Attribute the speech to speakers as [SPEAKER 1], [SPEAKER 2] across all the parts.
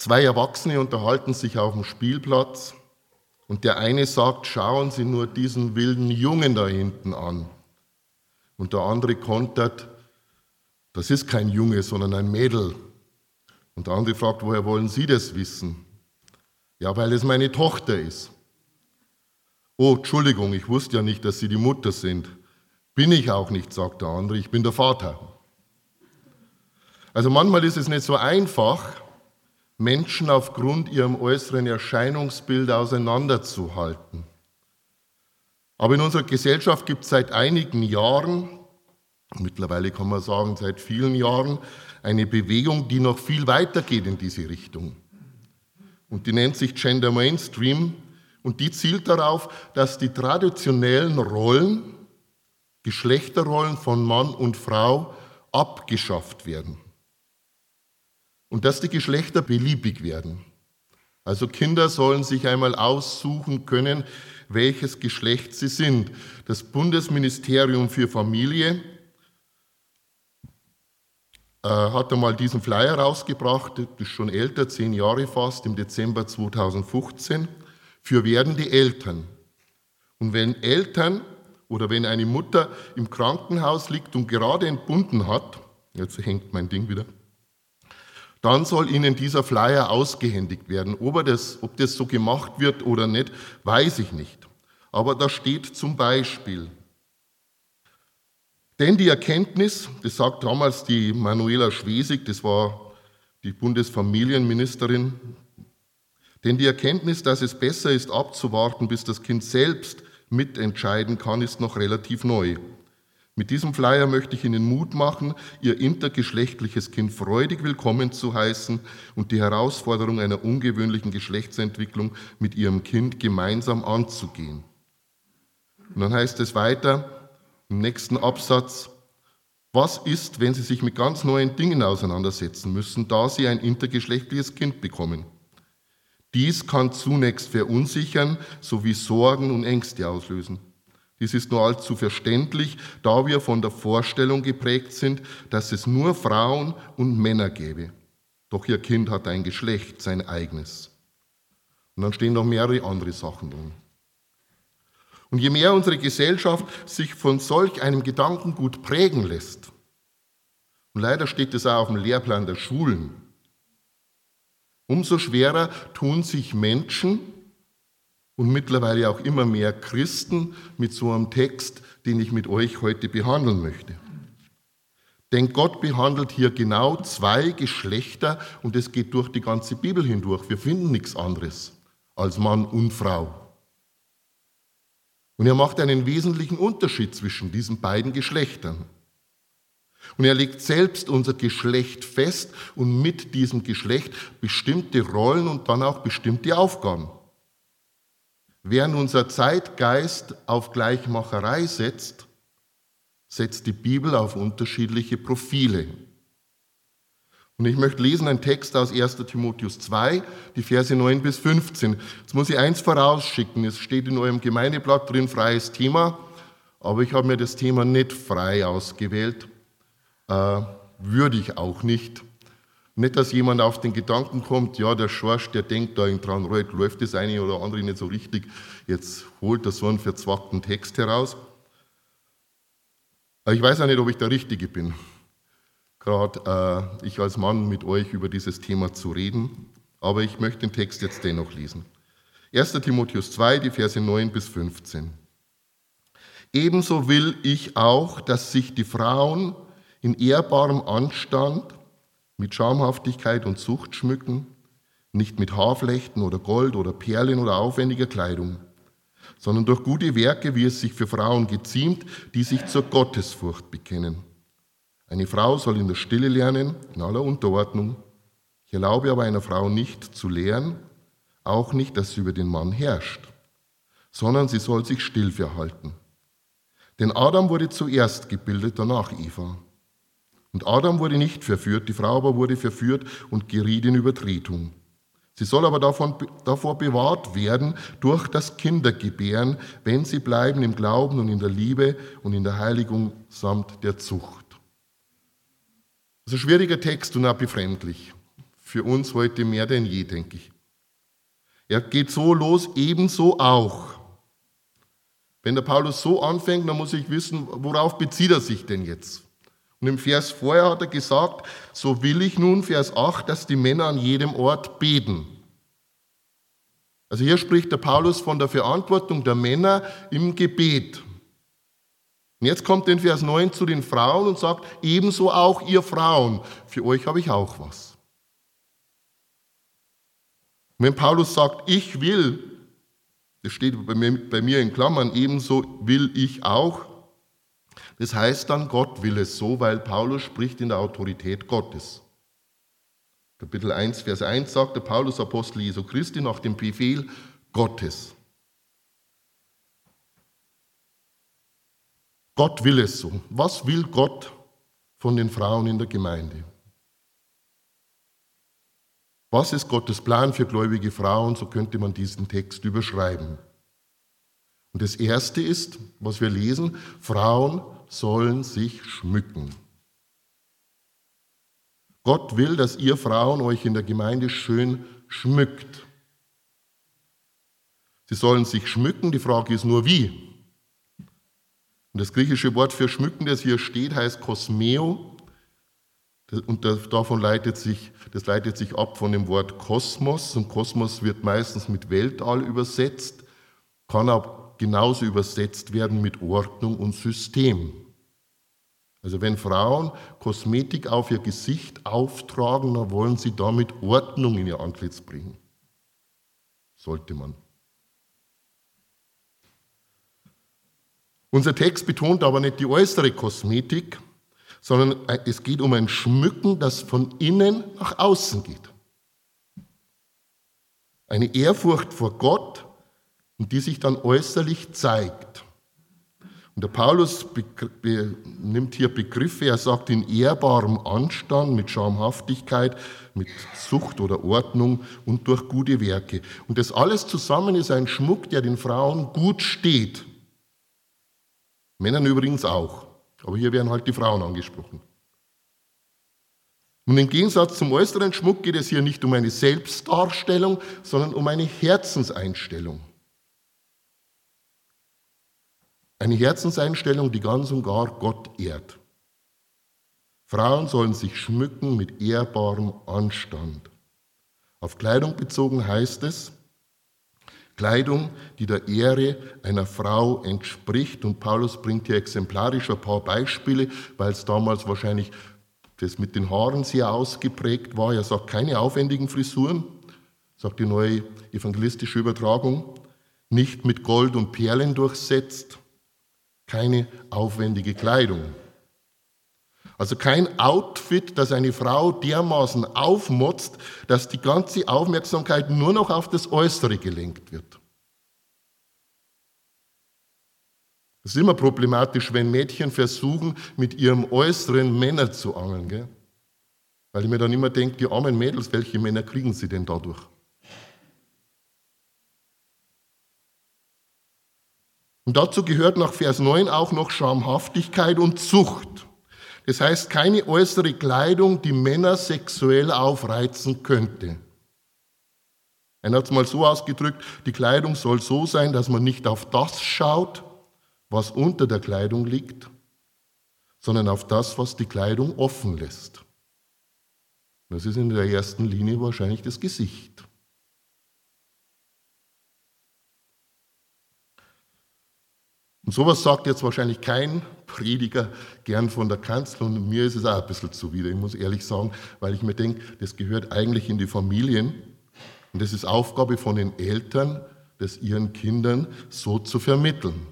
[SPEAKER 1] Zwei Erwachsene unterhalten sich auf dem Spielplatz und der eine sagt, schauen Sie nur diesen wilden Jungen da hinten an. Und der andere kontert, das ist kein Junge, sondern ein Mädel. Und der andere fragt, woher wollen Sie das wissen? Ja, weil es meine Tochter ist. Oh, Entschuldigung, ich wusste ja nicht, dass Sie die Mutter sind. Bin ich auch nicht, sagt der andere, ich bin der Vater. Also manchmal ist es nicht so einfach, Menschen aufgrund ihrem äußeren Erscheinungsbild auseinanderzuhalten. Aber in unserer Gesellschaft gibt es seit einigen Jahren, mittlerweile kann man sagen seit vielen Jahren, eine Bewegung, die noch viel weiter geht in diese Richtung. Und die nennt sich Gender Mainstream und die zielt darauf, dass die traditionellen Rollen, Geschlechterrollen von Mann und Frau abgeschafft werden. Und dass die Geschlechter beliebig werden. Also Kinder sollen sich einmal aussuchen können, welches Geschlecht sie sind. Das Bundesministerium für Familie hat einmal diesen Flyer rausgebracht, das ist schon älter, 10 Jahre fast, im Dezember 2015, für werdende Eltern. Und wenn Eltern oder wenn eine Mutter im Krankenhaus liegt und gerade entbunden hat, jetzt hängt mein Ding wieder, dann soll ihnen dieser Flyer ausgehändigt werden. Ob das so gemacht wird oder nicht, weiß ich nicht. Aber da steht zum Beispiel, denn die Erkenntnis, das sagt damals die Manuela Schwesig, das war die Bundesfamilienministerin, denn die Erkenntnis, dass es besser ist abzuwarten, bis das Kind selbst mitentscheiden kann, ist noch relativ neu. Mit diesem Flyer möchte ich Ihnen Mut machen, Ihr intergeschlechtliches Kind freudig willkommen zu heißen und die Herausforderung einer ungewöhnlichen Geschlechtsentwicklung mit Ihrem Kind gemeinsam anzugehen. Und dann heißt es weiter im nächsten Absatz, was ist, wenn Sie sich mit ganz neuen Dingen auseinandersetzen müssen, da Sie ein intergeschlechtliches Kind bekommen? Dies kann zunächst verunsichern sowie Sorgen und Ängste auslösen. Dies ist nur allzu verständlich, da wir von der Vorstellung geprägt sind, dass es nur Frauen und Männer gäbe. Doch Ihr Kind hat ein Geschlecht, sein eigenes. Und dann stehen noch mehrere andere Sachen drin. Und je mehr unsere Gesellschaft sich von solch einem Gedankengut prägen lässt, und leider steht es auch auf dem Lehrplan der Schulen, umso schwerer tun sich Menschen, und mittlerweile auch immer mehr Christen mit so einem Text, den ich mit euch heute behandeln möchte. Denn Gott behandelt hier genau zwei Geschlechter und es geht durch die ganze Bibel hindurch. Wir finden nichts anderes als Mann und Frau. Und er macht einen wesentlichen Unterschied zwischen diesen beiden Geschlechtern. Und er legt selbst unser Geschlecht fest und mit diesem Geschlecht bestimmte Rollen und dann auch bestimmte Aufgaben. Während unser Zeitgeist auf Gleichmacherei setzt, setzt die Bibel auf unterschiedliche Profile. Und ich möchte lesen einen Text aus 1. Timotheus 2, die Verse 9 bis 15. Jetzt muss ich eins vorausschicken, es steht in eurem Gemeindeblatt drin, freies Thema, aber ich habe mir das Thema nicht frei ausgewählt, würde ich auch nicht. Nicht, dass jemand auf den Gedanken kommt, ja, der Schorsch, der denkt da dran, läuft das eine oder andere nicht so richtig, jetzt holt er so einen verzwackten Text heraus. Aber ich weiß auch nicht, ob ich der Richtige bin, gerade ich als Mann mit euch über dieses Thema zu reden, aber ich möchte den Text jetzt dennoch lesen. 1. Timotheus 2, die Verse 9 bis 15. Ebenso will ich auch, dass sich die Frauen in ehrbarem Anstand mit Schamhaftigkeit und Zucht schmücken, nicht mit Haarflechten oder Gold oder Perlen oder aufwendiger Kleidung, sondern durch gute Werke, wie es sich für Frauen geziemt, die sich zur Gottesfurcht bekennen. Eine Frau soll in der Stille lernen, in aller Unterordnung. Ich erlaube aber einer Frau nicht zu lehren, auch nicht, dass sie über den Mann herrscht, sondern sie soll sich still verhalten. Denn Adam wurde zuerst gebildet, danach Eva. Und Adam wurde nicht verführt, die Frau aber wurde verführt und geriet in Übertretung. Sie soll aber davor bewahrt werden durch das Kindergebären, wenn sie bleiben im Glauben und in der Liebe und in der Heiligung samt der Zucht. Das ist ein schwieriger Text und auch befremdlich. für uns heute mehr denn je, denke ich. Er geht so los, ebenso auch. Wenn der Paulus so anfängt, dann muss ich wissen, worauf bezieht er sich denn jetzt? Und im Vers vorher hat er gesagt, so will ich nun, Vers 8, dass die Männer an jedem Ort beten. Also hier spricht der Paulus von der Verantwortung der Männer im Gebet. Und jetzt kommt in Vers 9 zu den Frauen und sagt, ebenso auch ihr Frauen, für euch habe ich auch was. Und wenn Paulus sagt, ich will, das steht bei mir in Klammern, ebenso will ich auch, das heißt dann, Gott will es so, weil Paulus spricht in der Autorität Gottes. Kapitel 1, Vers 1 sagt der Paulus, Apostel Jesu Christi, nach dem Befehl Gottes. Gott will es so. Was will Gott von den Frauen in der Gemeinde? Was ist Gottes Plan für gläubige Frauen? So könnte man diesen Text überschreiben. Und das Erste ist, was wir lesen, Frauen sollen sich schmücken. Gott will, dass ihr Frauen euch in der Gemeinde schön schmückt. Sie sollen sich schmücken, die Frage ist nur wie. Und das griechische Wort für schmücken, das hier steht, heißt kosmeo. Und das leitet sich ab von dem Wort Kosmos. Und Kosmos wird meistens mit Weltall übersetzt, kann auch genauso übersetzt werden mit Ordnung und System. Also wenn Frauen Kosmetik auf ihr Gesicht auftragen, dann wollen sie damit Ordnung in ihr Antlitz bringen. Sollte man. Unser Text betont aber nicht die äußere Kosmetik, sondern es geht um ein Schmücken, das von innen nach außen geht. Eine Ehrfurcht vor Gott, die sich dann äußerlich zeigt. Und der Paulus nimmt hier Begriffe, er sagt in ehrbarem Anstand, mit Schamhaftigkeit, mit Zucht oder Ordnung und durch gute Werke. Und das alles zusammen ist ein Schmuck, der den Frauen gut steht. Männern übrigens auch. Aber hier werden halt die Frauen angesprochen. Und im Gegensatz zum äußeren Schmuck geht es hier nicht um eine Selbstdarstellung, sondern um eine Herzenseinstellung. Eine Herzenseinstellung, die ganz und gar Gott ehrt. Frauen sollen sich schmücken mit ehrbarem Anstand. Auf Kleidung bezogen heißt es, Kleidung, die der Ehre einer Frau entspricht. Und Paulus bringt hier exemplarisch ein paar Beispiele, weil es damals wahrscheinlich das mit den Haaren sehr ausgeprägt war. Er sagt, keine aufwendigen Frisuren, sagt die neue evangelistische Übertragung, nicht mit Gold und Perlen durchsetzt, keine aufwendige Kleidung. Also kein Outfit, das eine Frau dermaßen aufmotzt, dass die ganze Aufmerksamkeit nur noch auf das Äußere gelenkt wird. Es ist immer problematisch, wenn Mädchen versuchen, mit ihrem Äußeren Männer zu angeln. Gell? Weil ich mir dann immer denke, die armen Mädels, welche Männer kriegen sie denn dadurch? Und dazu gehört nach Vers 9 auch noch Schamhaftigkeit und Zucht. Das heißt, keine äußere Kleidung, die Männer sexuell aufreizen könnte. Einer hat es mal so ausgedrückt, die Kleidung soll so sein, dass man nicht auf das schaut, was unter der Kleidung liegt, sondern auf das, was die Kleidung offen lässt. Das ist in der ersten Linie wahrscheinlich das Gesicht. Und sowas sagt jetzt wahrscheinlich kein Prediger gern von der Kanzel und mir ist es auch ein bisschen zuwider, ich muss ehrlich sagen, weil ich mir denke, das gehört eigentlich in die Familien und das ist Aufgabe von den Eltern, das ihren Kindern so zu vermitteln.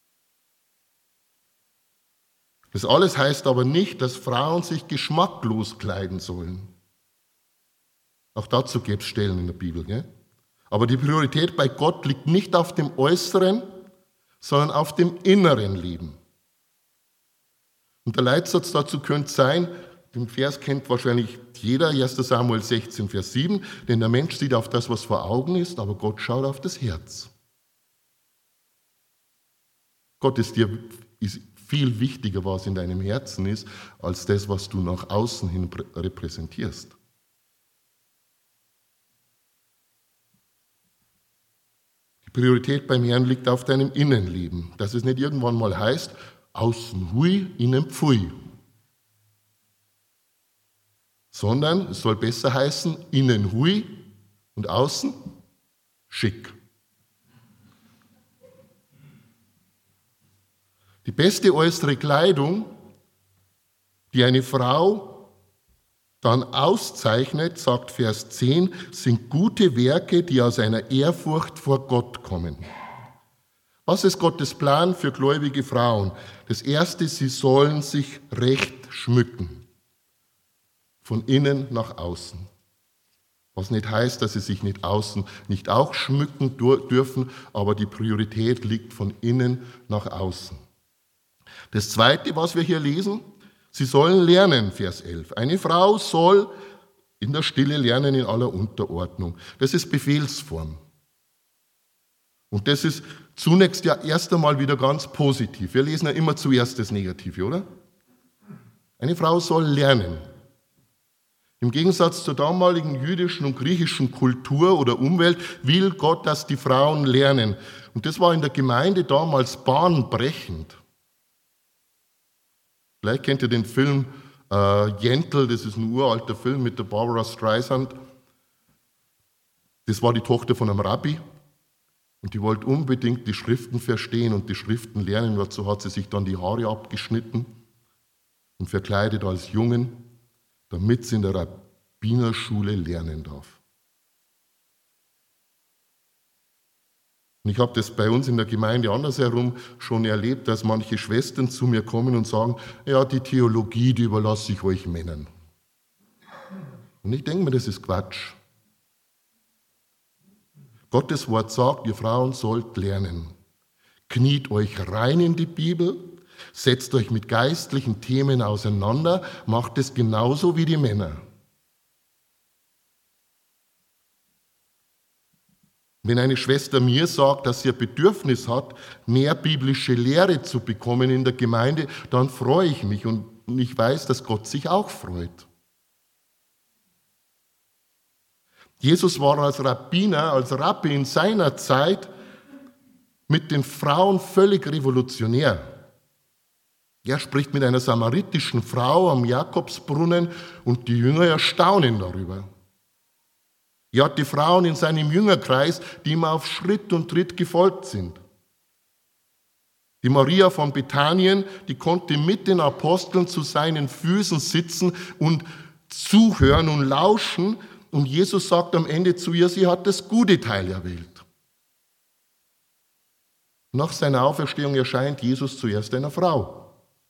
[SPEAKER 1] Das alles heißt aber nicht, dass Frauen sich geschmacklos kleiden sollen. Auch dazu gäbe es Stellen in der Bibel. Gell? Aber die Priorität bei Gott liegt nicht auf dem Äußeren, sondern auf dem inneren Leben. Und der Leitsatz dazu könnte sein, den Vers kennt wahrscheinlich jeder, 1. Samuel 16, Vers 7, denn der Mensch sieht auf das, was vor Augen ist, aber Gott schaut auf das Herz. Gott ist viel wichtiger, was in deinem Herzen ist, als das, was du nach außen hin repräsentierst. Die Priorität beim Herrn liegt auf deinem Innenleben, dass es nicht irgendwann mal heißt, außen hui, innen pfui. Sondern es soll besser heißen, innen hui und außen schick. Die beste äußere Kleidung, die eine Frau dann auszeichnet, sagt Vers 10, sind gute Werke, die aus einer Ehrfurcht vor Gott kommen. Was ist Gottes Plan für gläubige Frauen? Das Erste, sie sollen sich recht schmücken. Von innen nach außen. Was nicht heißt, dass sie sich nicht außen nicht auch schmücken dürfen, aber die Priorität liegt von innen nach außen. Das Zweite, was wir hier lesen, sie sollen lernen, Vers 11. Eine Frau soll in der Stille lernen in aller Unterordnung. Das ist Befehlsform. Und das ist zunächst ja erst einmal wieder ganz positiv. Wir lesen ja immer zuerst das Negative, oder? Eine Frau soll lernen. Im Gegensatz zur damaligen jüdischen und griechischen Kultur oder Umwelt will Gott, dass die Frauen lernen. Und das war in der Gemeinde damals bahnbrechend. Vielleicht kennt ihr den Film Jentl, das ist ein uralter Film mit der Barbara Streisand. Das war die Tochter von einem Rabbi und die wollte unbedingt die Schriften verstehen und die Schriften lernen. Dazu hat sie sich dann die Haare abgeschnitten und verkleidet als Jungen, damit sie in der Rabbinerschule lernen darf. Und ich habe das bei uns in der Gemeinde andersherum schon erlebt, dass manche Schwestern zu mir kommen und sagen, ja, die Theologie, die überlasse ich euch Männern. Und ich denke mir, das ist Quatsch. Gottes Wort sagt, ihr Frauen sollt lernen. Kniet euch rein in die Bibel, setzt euch mit geistlichen Themen auseinander, macht es genauso wie die Männer. Wenn eine Schwester mir sagt, dass sie ein Bedürfnis hat, mehr biblische Lehre zu bekommen in der Gemeinde, dann freue ich mich und ich weiß, dass Gott sich auch freut. Jesus war als Rabbiner, als Rabbi in seiner Zeit mit den Frauen völlig revolutionär. Er spricht mit einer samaritischen Frau am Jakobsbrunnen und die Jünger erstaunen darüber. Er hat die Frauen in seinem Jüngerkreis, die ihm auf Schritt und Tritt gefolgt sind. Die Maria von Bethanien, die konnte mit den Aposteln zu seinen Füßen sitzen und zuhören und lauschen. Und Jesus sagt am Ende zu ihr, sie hat das gute Teil erwählt. Nach seiner Auferstehung erscheint Jesus zuerst einer Frau.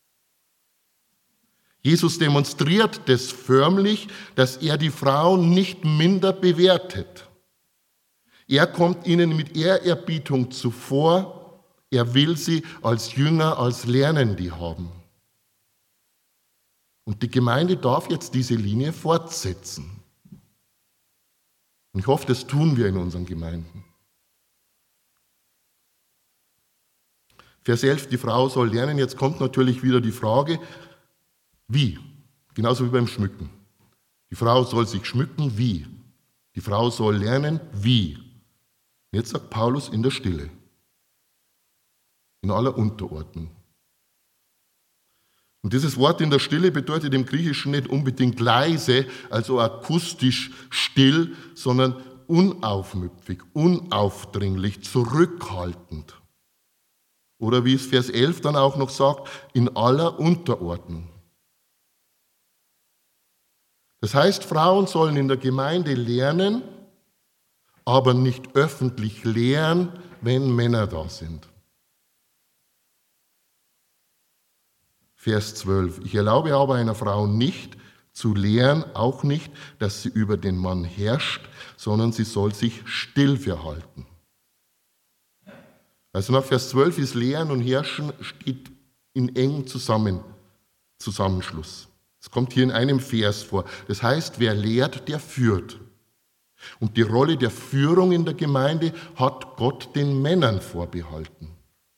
[SPEAKER 1] Jesus demonstriert das förmlich, dass er die Frauen nicht minder bewertet. Er kommt ihnen mit Ehrerbietung zuvor. Er will sie als Jünger, als Lernende haben. Und die Gemeinde darf jetzt diese Linie fortsetzen. Und ich hoffe, das tun wir in unseren Gemeinden. Vers 11, die Frau soll lernen. Jetzt kommt natürlich wieder die Frage, wie? Genauso wie beim Schmücken. Die Frau soll sich schmücken, wie? Die Frau soll lernen, wie? Jetzt sagt Paulus in der Stille, in aller Unterordnung. Und dieses Wort in der Stille bedeutet im Griechischen nicht unbedingt leise, also akustisch still, sondern unaufmüpfig, unaufdringlich, zurückhaltend. Oder wie es Vers 11 dann auch noch sagt, in aller Unterordnung. Das heißt, Frauen sollen in der Gemeinde lernen, aber nicht öffentlich lehren, wenn Männer da sind. Vers 12. Ich erlaube aber einer Frau nicht zu lehren, auch nicht, dass sie über den Mann herrscht, sondern sie soll sich still verhalten. Also nach Vers 12 ist Lehren und Herrschen steht in engem Zusammenschluss. Es kommt hier in einem Vers vor. Das heißt, wer lehrt, der führt. Und die Rolle der Führung in der Gemeinde hat Gott den Männern vorbehalten.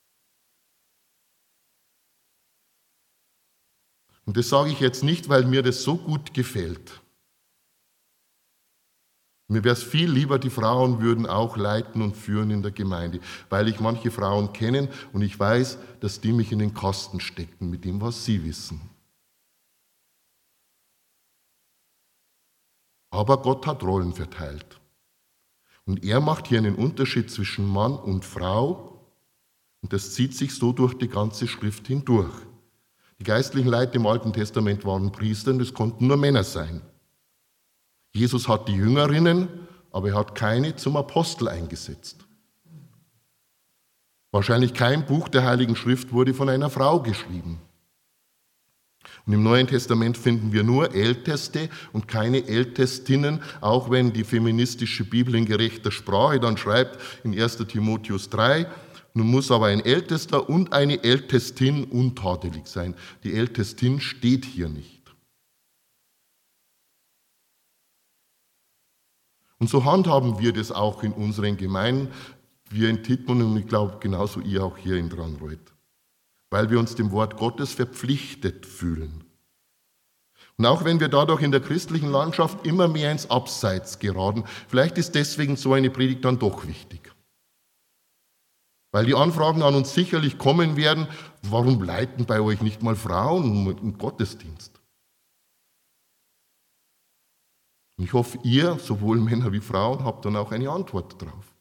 [SPEAKER 1] Und das sage ich jetzt nicht, weil mir das so gut gefällt. Mir wäre es viel lieber, die Frauen würden auch leiten und führen in der Gemeinde, weil ich manche Frauen kenne und ich weiß, dass die mich in den Kasten stecken mit dem, was sie wissen. Aber Gott hat Rollen verteilt. Und er macht hier einen Unterschied zwischen Mann und Frau und das zieht sich so durch die ganze Schrift hindurch. Die geistlichen Leiter im Alten Testament waren Priester und es konnten nur Männer sein. Jesus hat die Jüngerinnen, aber er hat keine zum Apostel eingesetzt. Wahrscheinlich kein Buch der Heiligen Schrift wurde von einer Frau geschrieben. Und im Neuen Testament finden wir nur Älteste und keine Ältestinnen, auch wenn die feministische Bibel in gerechter Sprache dann schreibt in 1. Timotheus 3, nun muss aber ein Ältester und eine Ältestin untadelig sein. Die Ältestin steht hier nicht. Und so handhaben wir das auch in unseren Gemeinden, wir in Tittmann und ich glaube genauso ihr auch hier in Dranreuth, weil wir uns dem Wort Gottes verpflichtet fühlen. Und auch wenn wir dadurch in der christlichen Landschaft immer mehr ins Abseits geraten, vielleicht ist deswegen so eine Predigt dann doch wichtig. Weil die Anfragen an uns sicherlich kommen werden, warum leiten bei euch nicht mal Frauen im Gottesdienst? Und ich hoffe, ihr, sowohl Männer wie Frauen, habt dann auch eine Antwort darauf.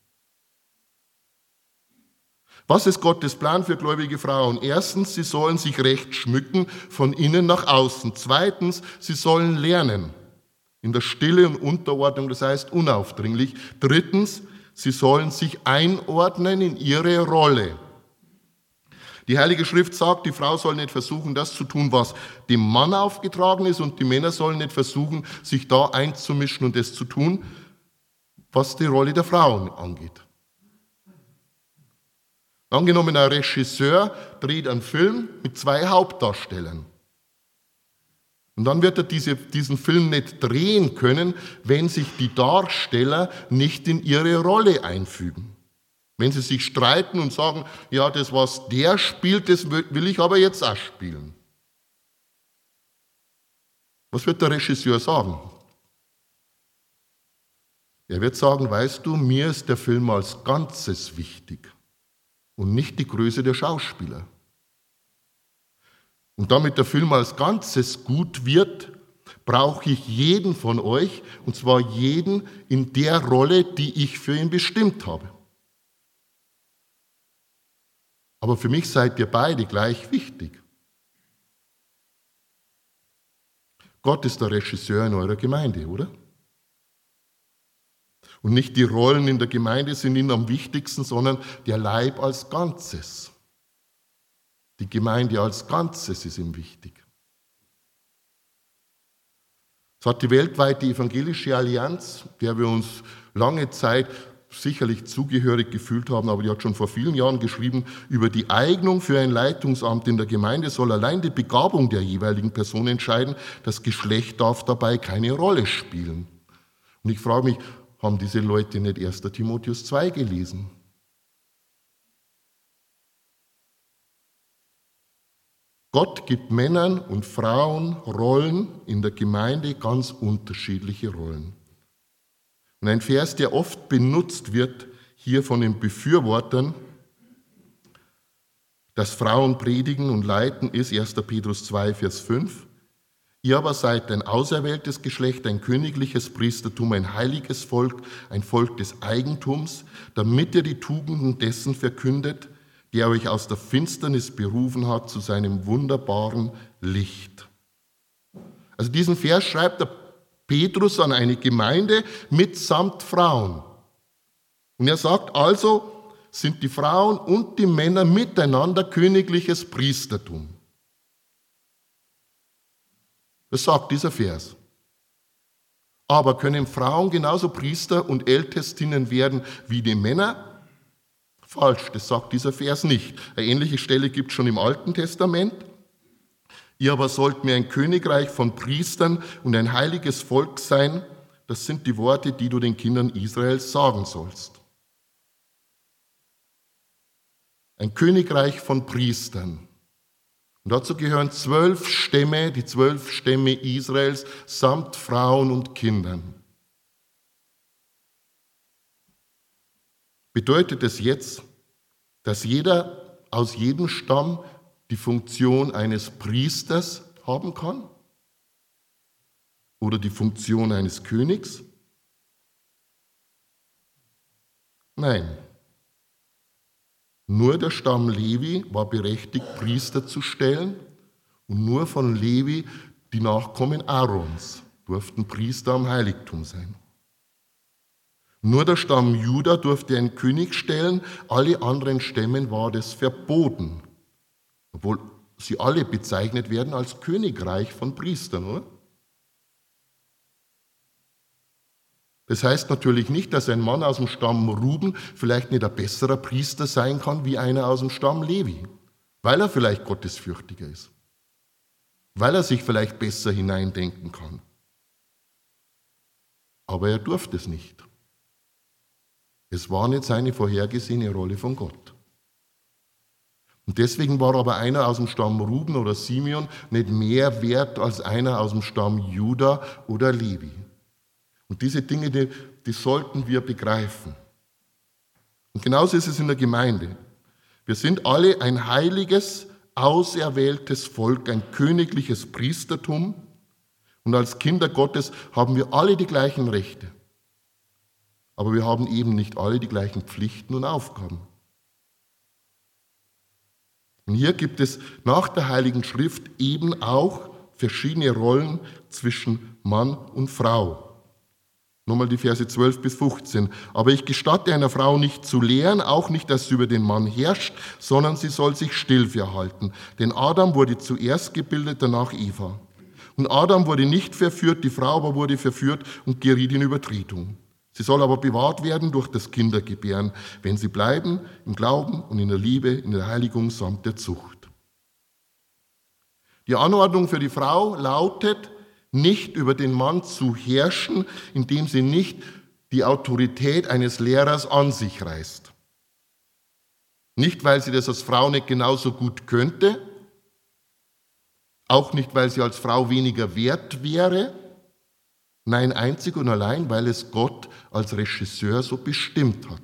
[SPEAKER 1] Was ist Gottes Plan für gläubige Frauen? Erstens, sie sollen sich recht schmücken, von innen nach außen. Zweitens, sie sollen lernen, in der Stille und Unterordnung, das heißt unaufdringlich. Drittens, sie sollen sich einordnen in ihre Rolle. Die Heilige Schrift sagt, die Frau soll nicht versuchen, das zu tun, was dem Mann aufgetragen ist, und die Männer sollen nicht versuchen, sich da einzumischen und das zu tun, was die Rolle der Frauen angeht. Angenommen, ein Regisseur dreht einen Film mit 2 Hauptdarstellern. Und dann wird er diesen Film nicht drehen können, wenn sich die Darsteller nicht in ihre Rolle einfügen. Wenn sie sich streiten und sagen, ja, das, was der spielt, das will ich aber jetzt auch spielen. Was wird der Regisseur sagen? Er wird sagen, weißt du, mir ist der Film als Ganzes wichtig und nicht die Größe der Schauspieler. Und damit der Film als Ganzes gut wird, brauche ich jeden von euch, und zwar jeden in der Rolle, die ich für ihn bestimmt habe. Aber für mich seid ihr beide gleich wichtig. Gott ist der Regisseur in eurer Gemeinde, oder? Und nicht die Rollen in der Gemeinde sind ihm am wichtigsten, sondern der Leib als Ganzes. Die Gemeinde als Ganzes ist ihm wichtig. Es hat die weltweite evangelische Allianz, der wir uns lange Zeit sicherlich zugehörig gefühlt haben, aber die hat schon vor vielen Jahren geschrieben, über die Eignung für ein Leitungsamt in der Gemeinde soll allein die Begabung der jeweiligen Person entscheiden. Das Geschlecht darf dabei keine Rolle spielen. Und ich frage mich, haben diese Leute nicht 1. Timotheus 2 gelesen? Gott gibt Männern und Frauen Rollen in der Gemeinde, ganz unterschiedliche Rollen. Und ein Vers, der oft benutzt wird, hier von den Befürwortern, dass Frauen predigen und leiten, ist 1. Petrus 2, Vers 5. Ihr aber seid ein auserwähltes Geschlecht, ein königliches Priestertum, ein heiliges Volk, ein Volk des Eigentums, damit ihr die Tugenden dessen verkündet, der euch aus der Finsternis berufen hat zu seinem wunderbaren Licht. Also diesen Vers schreibt der Petrus an eine Gemeinde mitsamt Frauen. Und er sagt also, sind die Frauen und die Männer miteinander königliches Priestertum. Das sagt dieser Vers. Aber können Frauen genauso Priester und Ältestinnen werden wie die Männer? Falsch, das sagt dieser Vers nicht. Eine ähnliche Stelle gibt es schon im Alten Testament. Ihr aber sollt mir ein Königreich von Priestern und ein heiliges Volk sein. Das sind die Worte, die du den Kindern Israels sagen sollst. Ein Königreich von Priestern. Und dazu gehören 12 Stämme, die 12 Stämme Israels, samt Frauen und Kindern. Bedeutet es jetzt, dass jeder aus jedem Stamm die Funktion eines Priesters haben kann? Oder die Funktion eines Königs? Nein. Nur der Stamm Levi war berechtigt, Priester zu stellen, und nur von Levi die Nachkommen Aarons durften Priester am Heiligtum sein. Nur der Stamm Juda durfte einen König stellen, alle anderen Stämmen war das verboten, obwohl sie alle bezeichnet werden als Königreich von Priestern, oder? Das heißt natürlich nicht, dass ein Mann aus dem Stamm Ruben vielleicht nicht ein besserer Priester sein kann wie einer aus dem Stamm Levi, weil er vielleicht gottesfürchtiger ist, weil er sich vielleicht besser hineindenken kann. Aber er durfte es nicht. Es war nicht seine vorhergesehene Rolle von Gott. Und deswegen war aber einer aus dem Stamm Ruben oder Simeon nicht mehr wert als einer aus dem Stamm Juda oder Levi. Und diese Dinge, die sollten wir begreifen. Und genauso ist es in der Gemeinde. Wir sind alle ein heiliges, auserwähltes Volk, ein königliches Priestertum. Und als Kinder Gottes haben wir alle die gleichen Rechte. Aber wir haben eben nicht alle die gleichen Pflichten und Aufgaben. Und hier gibt es nach der Heiligen Schrift eben auch verschiedene Rollen zwischen Mann und Frau. Nochmal die Verse 12 bis 15. Aber ich gestatte einer Frau nicht zu lehren, auch nicht, dass sie über den Mann herrscht, sondern sie soll sich still verhalten. Denn Adam wurde zuerst gebildet, danach Eva. Und Adam wurde nicht verführt, die Frau aber wurde verführt und geriet in Übertretung. Sie soll aber bewahrt werden durch das Kindergebären, wenn sie bleiben im Glauben und in der Liebe, in der Heiligung samt der Zucht. Die Anordnung für die Frau lautet, nicht über den Mann zu herrschen, indem sie nicht die Autorität eines Lehrers an sich reißt. Nicht, weil sie das als Frau nicht genauso gut könnte, auch nicht, weil sie als Frau weniger wert wäre, nein, einzig und allein, weil es Gott als Regisseur so bestimmt hat.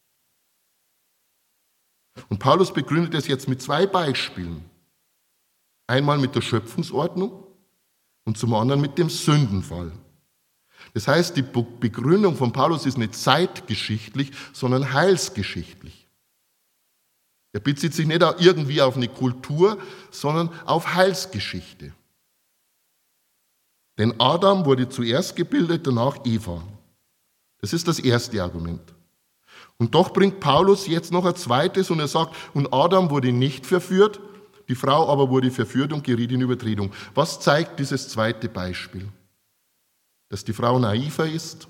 [SPEAKER 1] Und Paulus begründet es jetzt mit 2 Beispielen. Einmal mit der Schöpfungsordnung und zum anderen mit dem Sündenfall. Das heißt, die Begründung von Paulus ist nicht zeitgeschichtlich, sondern heilsgeschichtlich. Er bezieht sich nicht irgendwie auf eine Kultur, sondern auf Heilsgeschichte. Denn Adam wurde zuerst gebildet, danach Eva. Das ist das erste Argument. Und doch bringt Paulus jetzt noch ein zweites und er sagt, und Adam wurde nicht verführt, die Frau aber wurde verführt und geriet in Übertretung. Was zeigt dieses zweite Beispiel? Dass die Frau naiver ist,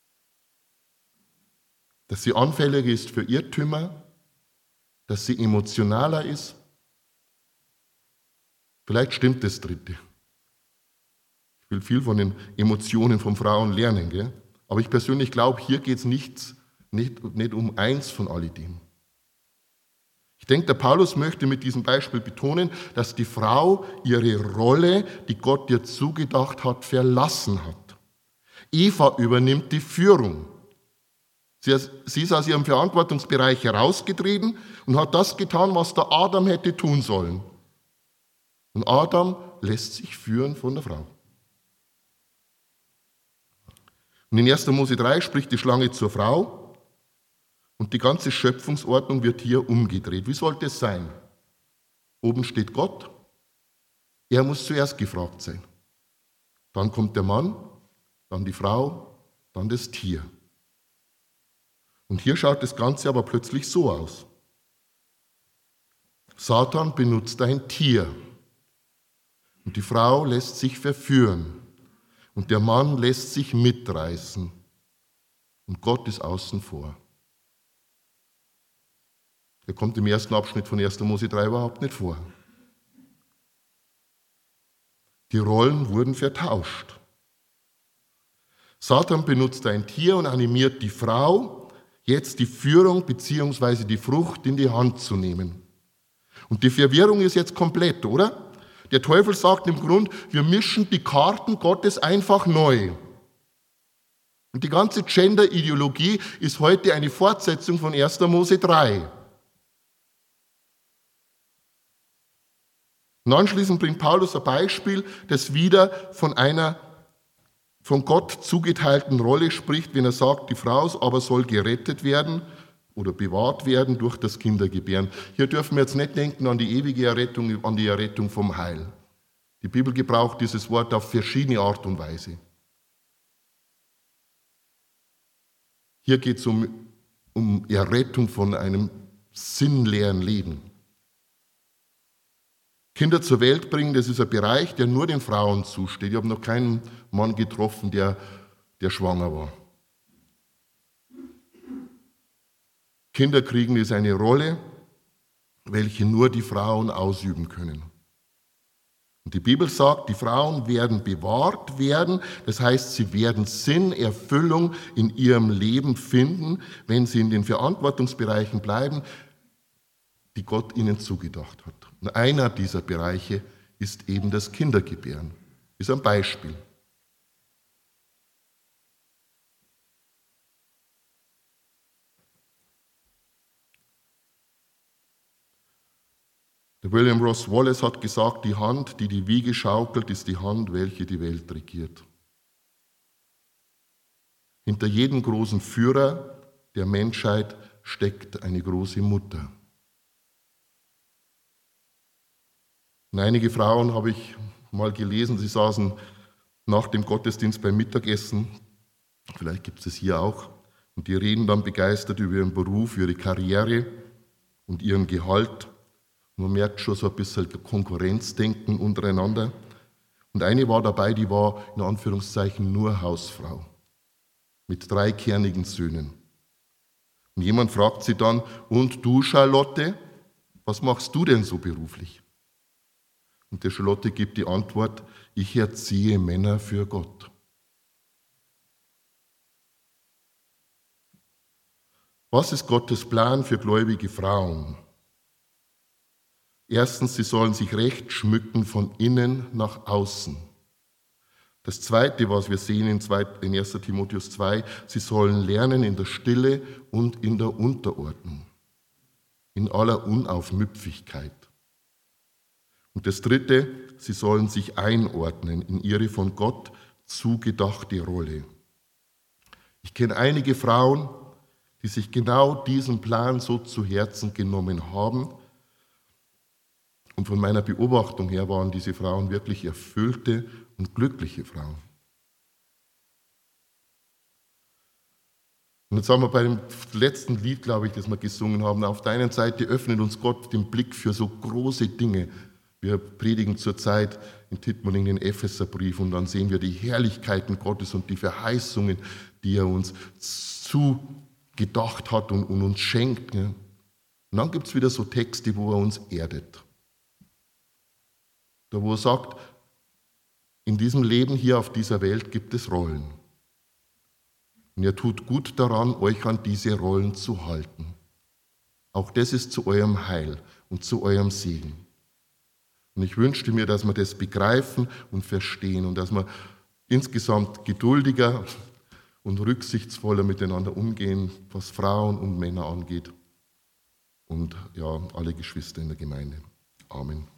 [SPEAKER 1] dass sie anfälliger ist für Irrtümer, dass sie emotionaler ist. Vielleicht stimmt das dritte. Ich will viel von den Emotionen von Frauen lernen, gell? Aber ich persönlich glaube, hier geht es nicht um eins von alledem. Ich denke, der Paulus möchte mit diesem Beispiel betonen, dass die Frau ihre Rolle, die Gott ihr zugedacht hat, verlassen hat. Eva übernimmt die Führung. Sie ist aus ihrem Verantwortungsbereich herausgetreten und hat das getan, was der Adam hätte tun sollen. Und Adam lässt sich führen von der Frau. Und in 1. Mose 3 spricht die Schlange zur Frau und die ganze Schöpfungsordnung wird hier umgedreht. Wie sollte es sein? Oben steht Gott, er muss zuerst gefragt sein. Dann kommt der Mann, dann die Frau, dann das Tier. Und hier schaut das Ganze aber plötzlich so aus. Satan benutzt ein Tier und die Frau lässt sich verführen und der Mann lässt sich mitreißen und Gott ist außen vor. Er kommt im ersten Abschnitt von 1. Mose 3 überhaupt nicht vor. Die Rollen wurden vertauscht. Satan benutzt ein Tier und animiert die Frau, jetzt die Führung bzw. die Frucht in die Hand zu nehmen. Und die Verwirrung ist jetzt komplett, oder? Der Teufel sagt im Grund, wir mischen die Karten Gottes einfach neu. Und die ganze Gender-Ideologie ist heute eine Fortsetzung von 1. Mose 3. Und anschließend bringt Paulus ein Beispiel, das wieder von einer von Gott zugeteilten Rolle spricht, wenn er sagt, die Frau aber soll gerettet werden oder bewahrt werden durch das Kindergebären. Hier dürfen wir jetzt nicht denken an die ewige Errettung, an die Errettung vom Heil. Die Bibel gebraucht dieses Wort auf verschiedene Art und Weise. Hier geht es um Errettung von einem sinnleeren Leben. Kinder zur Welt bringen, das ist ein Bereich, der nur den Frauen zusteht. Ich habe noch keinen Mann getroffen, der schwanger war. Kinder kriegen ist eine Rolle, welche nur die Frauen ausüben können. Und die Bibel sagt, die Frauen werden bewahrt werden, das heißt, sie werden Sinn, Erfüllung in ihrem Leben finden, wenn sie in den Verantwortungsbereichen bleiben, die Gott ihnen zugedacht hat. Und einer dieser Bereiche ist eben das Kindergebären. Ist ein Beispiel. Der William Ross Wallace hat gesagt, die Hand, die die Wiege schaukelt, ist die Hand, welche die Welt regiert. Hinter jedem großen Führer der Menschheit steckt eine große Mutter. Und einige Frauen habe ich mal gelesen, sie saßen nach dem Gottesdienst beim Mittagessen, vielleicht gibt es es hier auch, und die reden dann begeistert über ihren Beruf, ihre Karriere und ihren Gehalt. Und man merkt schon so ein bisschen Konkurrenzdenken untereinander. Und eine war dabei, die war in Anführungszeichen nur Hausfrau mit 3 kernigen Söhnen. Und jemand fragt sie dann, und du, Charlotte, was machst du denn so beruflich? Und der Charlotte gibt die Antwort, ich erziehe Männer für Gott. Was ist Gottes Plan für gläubige Frauen? Erstens, sie sollen sich recht schmücken von innen nach außen. Das Zweite, was wir sehen in 1. Timotheus 2, sie sollen lernen in der Stille und in der Unterordnung, in aller Unaufmüpfigkeit. Und das Dritte, sie sollen sich einordnen in ihre von Gott zugedachte Rolle. Ich kenne einige Frauen, die sich genau diesen Plan so zu Herzen genommen haben. Und von meiner Beobachtung her waren diese Frauen wirklich erfüllte und glückliche Frauen. Und jetzt haben wir bei dem letzten Lied, glaube ich, das wir gesungen haben, auf der einen Seite öffnet uns Gott den Blick für so große Dinge. Wir predigen zurzeit in Tittmoning den Epheserbrief und dann sehen wir die Herrlichkeiten Gottes und die Verheißungen, die er uns zugedacht hat und uns schenkt. Und dann gibt es wieder so Texte, wo er uns erdet. Da wo er sagt, in diesem Leben hier auf dieser Welt gibt es Rollen. Und ihr tut gut daran, euch an diese Rollen zu halten. Auch das ist zu eurem Heil und zu eurem Segen. Und ich wünschte mir, dass wir das begreifen und verstehen und dass wir insgesamt geduldiger und rücksichtsvoller miteinander umgehen, was Frauen und Männer angeht und ja, alle Geschwister in der Gemeinde. Amen.